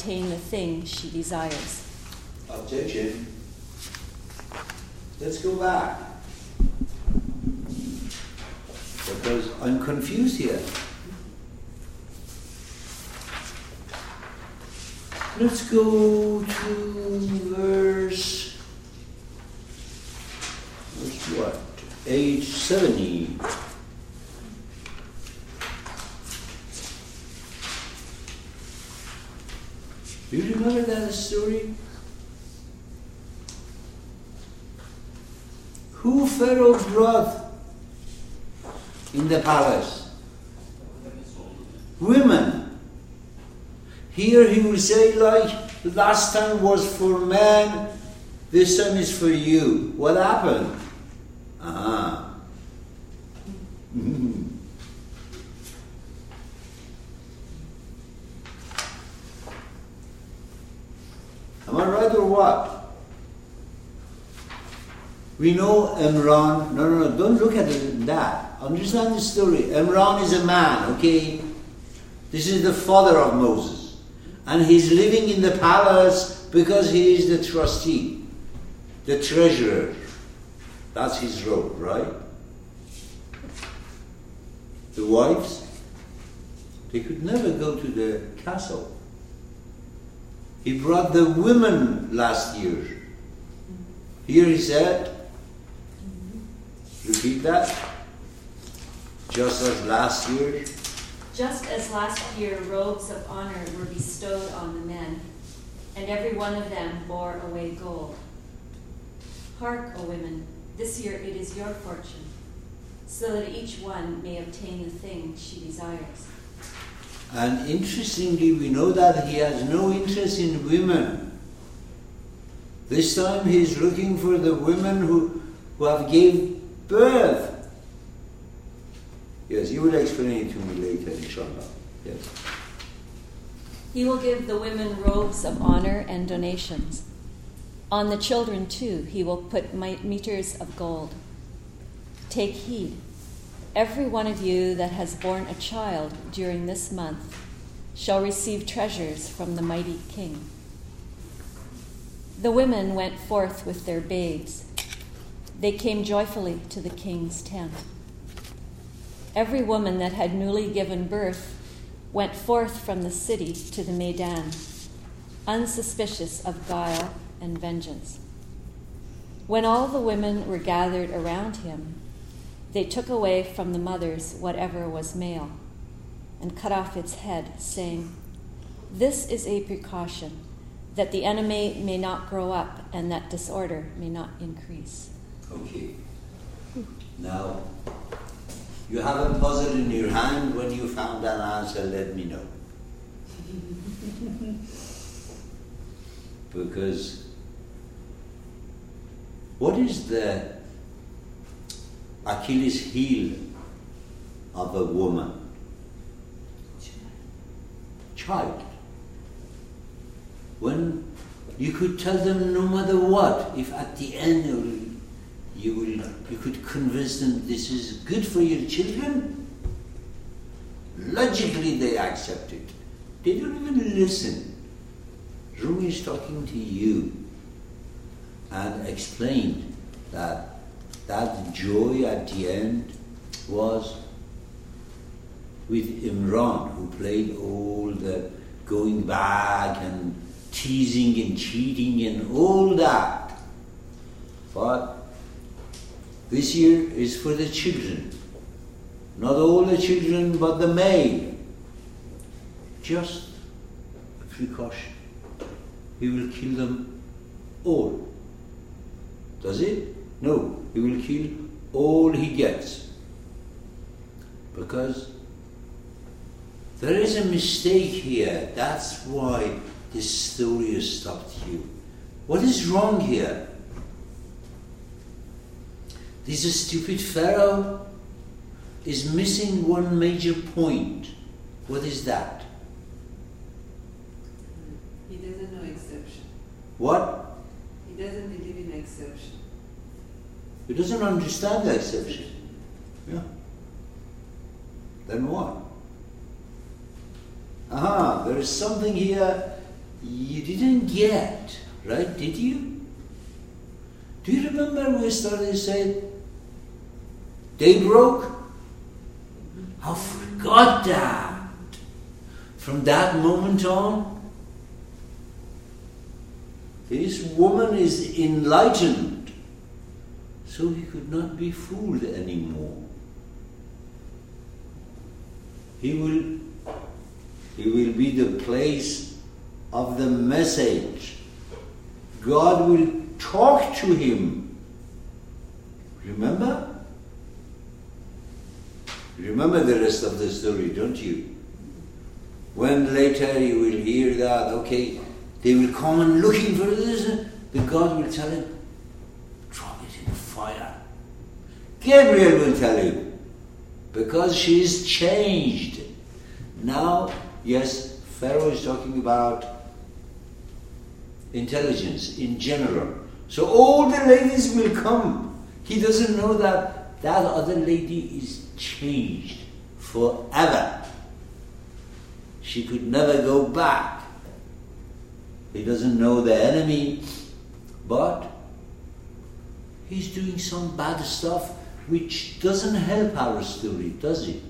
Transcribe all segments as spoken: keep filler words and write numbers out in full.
obtain the thing she desires. Objection. Let's go back. Because I'm confused here. Let's go to verse, verse what? Age seventy. Do you remember that story? Who Pharaoh brought in the palace? Women. Here he will say, like last time was for men, this time is for you. What happened? Ah. Mm-hmm. Am I right or what? We know Imran. No, no, no, don't look at it, that. Understand the story. Imran is a man, okay? This is the father of Moses. And he's living in the palace because he is the trustee, the treasurer. That's his role, right? The wives, they could never go to the castle. He brought the women last year. Here he said, repeat that. Just as last year. Just as last year robes of honor were bestowed on the men, and every one of them bore away gold. Hark, O women, this year it is your fortune, so that each one may obtain the thing she desires. And interestingly, we know that he has no interest in women. This time he is looking for the women who, who have gave birth. Yes, you will explain it to me later, inshallah. Yes. He will give the women robes of honor and donations. On the children, too, he will put meters of gold. Take heed. Every one of you that has borne a child during this month shall receive treasures from the mighty king. The women went forth with their babes. They came joyfully to the king's tent. Every woman that had newly given birth went forth from the city to the Maidan, unsuspicious of guile and vengeance. When all the women were gathered around him, they took away from the mothers whatever was male, and cut off its head, saying, "This is a precaution, that the enemy may not grow up, and that disorder may not increase." Okay. Now, you have a puzzle in your hand. When you found an answer, let me know. Because what is the Achilles heel of a woman? Child. When you could tell them no matter what, if at the end you will, you could convince them this is good for your children, logically they accept it. They don't even listen. Rumi is talking to you and explained that that joy at the end was with Imran, who played all the going back and teasing and cheating and all that. But this year is for the children. Not all the children, but the male. Just a precaution. He will kill them all. Does it? No. He will kill all he gets. Because there is a mistake here. That's why this story has stopped you. What is wrong here? This stupid Pharaoh is missing one major point. What is that? He doesn't know exception. What? He doesn't believe in exception. He doesn't understand the exception. Yeah. Then what? Aha, there is something here you didn't get, right? Did you? Do you remember when we started said day broke? I forgot that. From that moment on, this woman is enlightened, so he could not be fooled anymore. He will, he will be the place of the message. God will talk to him. Remember? Remember the rest of the story, don't you? When later you will hear that, okay, they will come and looking for this, the God will tell him, drop it in the fire. Gabriel will tell him, because she is changed. Now, yes, Pharaoh is talking about intelligence in general. So all the ladies will come. He doesn't know that that other lady is changed forever. She could never go back. He doesn't know the enemy, but he's doing some bad stuff which doesn't help our story, does it?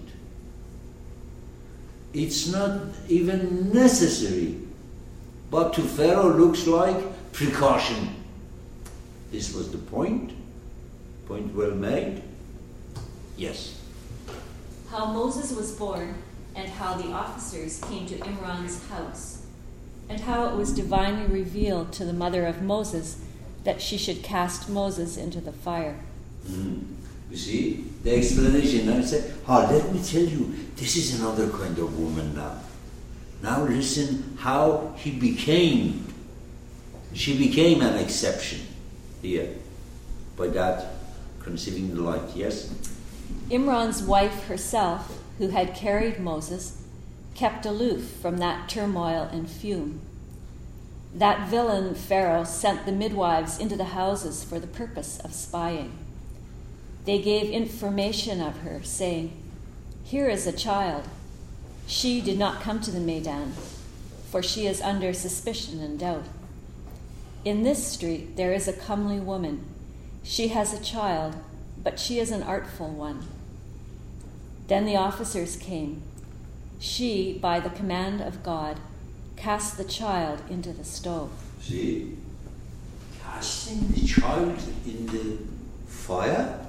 It's not even necessary, but to Pharaoh looks like precaution. This was the point. Point well made. Yes. How Moses was born, and how the officers came to Imran's house, and how it was divinely revealed to the mother of Moses that she should cast Moses into the fire. Mm. You see, the explanation. Now say, oh, let me tell you, this is another kind of woman now. Now listen how he became. She became an exception here by that conceiving the light. Yes? Imran's wife herself, who had carried Moses, kept aloof from that turmoil and fume. That villain Pharaoh sent the midwives into the houses for the purpose of spying. They gave information of her, saying, "Here is a child. She did not come to the Maidan, for she is under suspicion and doubt. In this street there is a comely woman. She has a child, but she is an artful one." Then the officers came. She, by the command of God, cast the child into the stove. See, casting the child in the fire?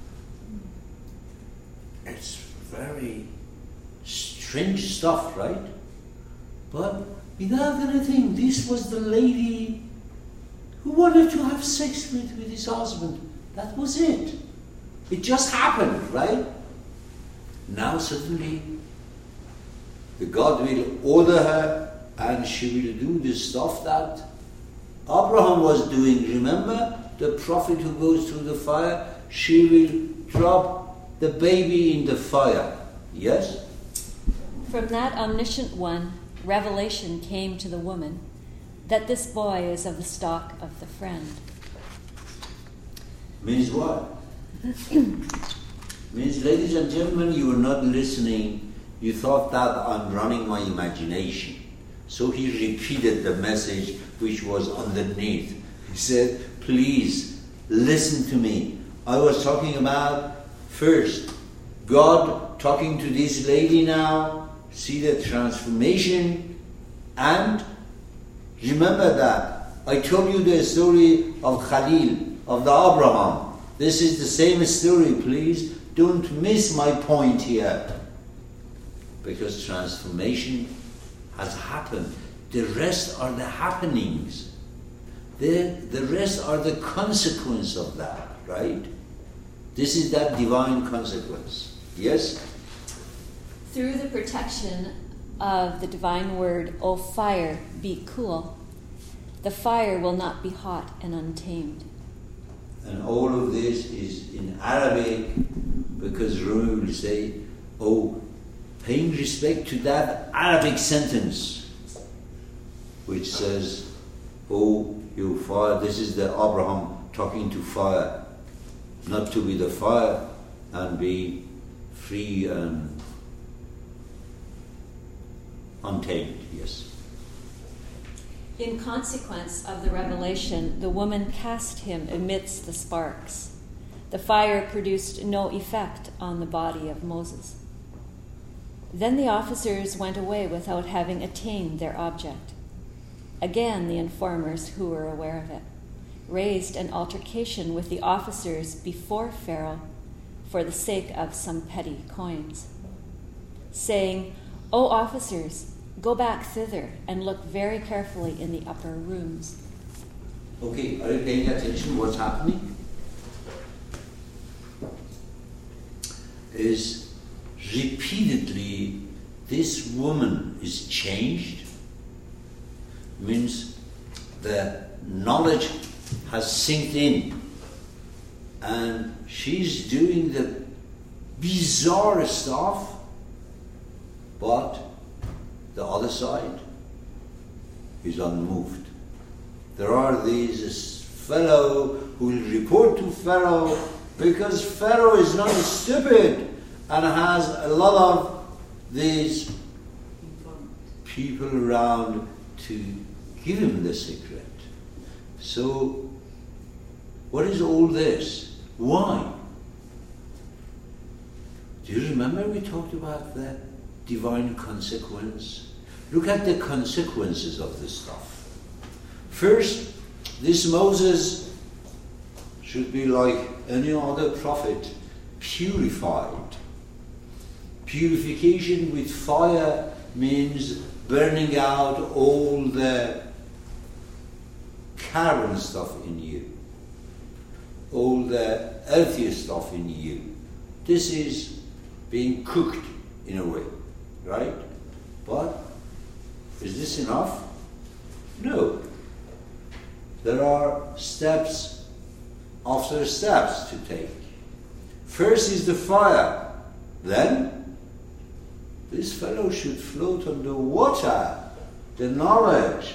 It's very strange stuff, right? But without anything, this was the lady who wanted to have sex with, with his husband. That was it. It just happened, right? Now suddenly, the God will order her and she will do the stuff that Abraham was doing. Remember? The prophet who goes through the fire, she will drop the baby in the fire. Yes? From that omniscient one, revelation came to the woman that this boy is of the stock of the friend. Means what? Means, ladies and gentlemen, you were not listening. You thought that I'm running my imagination. So he repeated the message which was underneath. He said, please listen to me. I was talking about first God talking to this lady now. See the transformation. And remember that I told you the story of Khalil, of the Abraham. This is the same story, please. Don't miss my point here. Because transformation has happened. The rest are the happenings. The, the rest are the consequence of that, right? This is that divine consequence. Yes? Through the protection of the divine word, O fire, be cool, the fire will not be hot and untamed. And all of this is in Arabic, because Rumi will say, oh, paying respect to that Arabic sentence, which says, oh, you fire, this is the Abraham talking to fire, not to be the fire and be free and untamed, yes. In consequence of the revelation, the woman cast him amidst the sparks. The fire produced no effect on the body of Moses. Then the officers went away without having attained their object. Again, the informers, who were aware of it, raised an altercation with the officers before Pharaoh for the sake of some petty coins, saying, "O officers, go back thither and look very carefully in the upper rooms." Okay, are you paying attention? What's happening is repeatedly this woman is changed, means the knowledge has sinked in and she's doing the bizarre stuff, but the other side is unmoved. There are these fellow who will report to Pharaoh because Pharaoh is not stupid and has a lot of these people around to give him the secret. So, what is all this? Why? Do you remember we talked about the divine consequence? Look at the consequences of this stuff. First, this Moses should be like any other prophet, purified. Purification with fire means burning out all the carbon stuff in you, all the earthy stuff in you. This is being cooked in a way, right? But is this enough? No. There are steps after steps to take. First is the fire. Then this fellow should float on the water, the knowledge.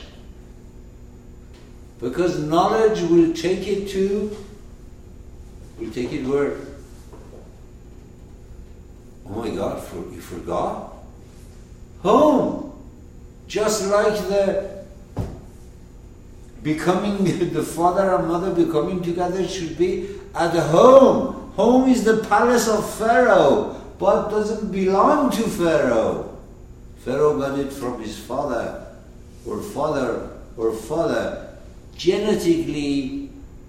Because knowledge will take it to, will take it where? Oh my God, for, you forgot? Home! Just like the becoming, the father and mother becoming together should be at home. Home is the palace of Pharaoh, but doesn't belong to Pharaoh. Pharaoh got it from his father, or father, or father, genetically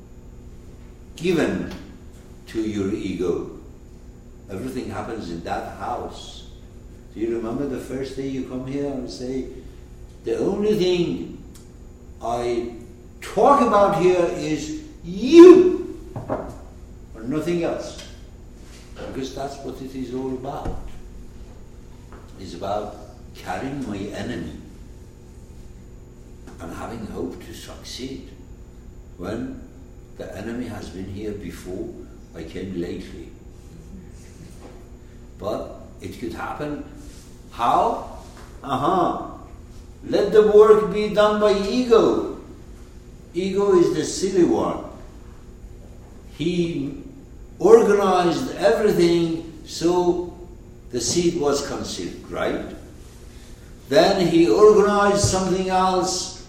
given to your ego. Everything happens in that house. Do you remember the first day you come here and say, the only thing I talk about here is you, or nothing else? Because that's what it is all about. It's about carrying my enemy and having hope to succeed. When the enemy has been here before, I came lately. But it could happen. How? Uh-huh. Let the work be done by ego. Ego is the silly one. He organized everything so the seed was conceived, right? Then he organized something else.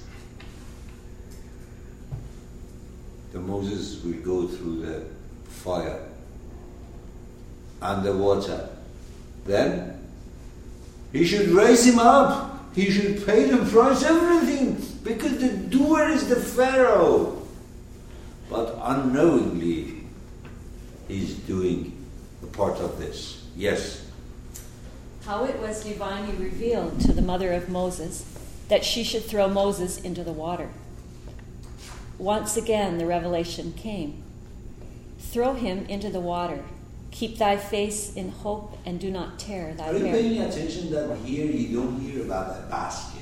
The Moses will go through the fire and the water. Then he should raise him up. He should pay the price, everything, because the doer is the Pharaoh. But unknowingly, he's doing a part of this. Yes? How it was divinely revealed to the mother of Moses that she should throw Moses into the water. Once again, the revelation came. Throw him into the water. Keep thy face in hope and do not tear thy hair. Are you paying attention that here you don't hear about a basket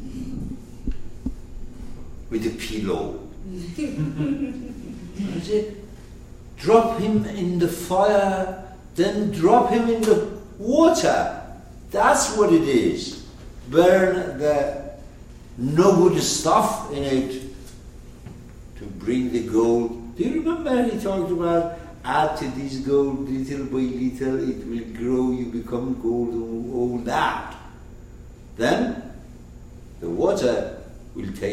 with a pillow? Is it? Drop him in the fire, then drop him in the water. That's what it is. Burn the no good stuff in it to bring the gold. Do you remember he talked about add to this gold little by little, it will grow, you become gold, all that. Then the water will take